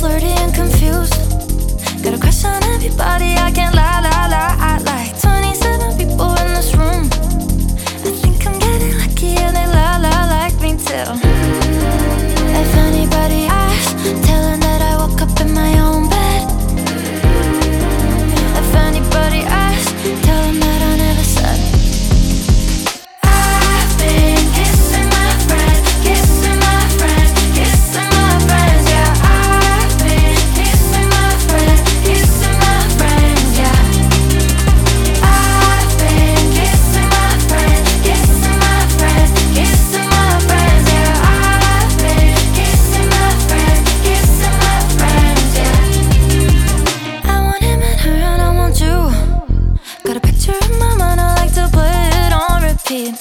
flirty and confused. Got a crush on everybody, I can't lie. I like 27 people in this room. I think I'm getting lucky and they like me too. If anybody asks, tell them that I woke up in my own bed. If anybody asks, tell them that I never said. I've been kissing my friends, kissing my friends, kissing my friends, yeah. I've been kissing my friends, kissing my friends, yeah. I've been kissing my friends, kissing my friends, kissing my friends, yeah. I've been kissing my friends, kissing my friends, yeah. I want him and her and I want you. Got a picture in my mind, I like to play it on repeat.